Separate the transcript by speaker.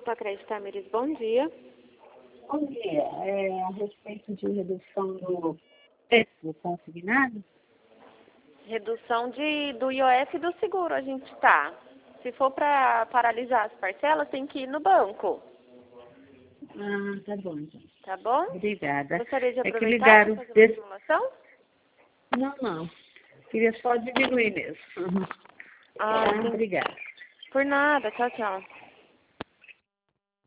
Speaker 1: Grupo Acredito Tamires, bom dia.
Speaker 2: Bom dia. A respeito de redução do preço consignado?
Speaker 1: Redução do IOF e do seguro a gente tá. Se for para paralisar as parcelas, tem que ir no banco.
Speaker 2: Ah, tá bom, então.
Speaker 1: Tá bom?
Speaker 2: Obrigada.
Speaker 1: Gostaria de
Speaker 2: É que
Speaker 1: aproveitar
Speaker 2: ligaram
Speaker 1: para fazer uma simulação?
Speaker 2: Não. Queria só diminuir mesmo.
Speaker 1: Ah,
Speaker 2: Obrigada.
Speaker 1: por nada. Tchau, tchau.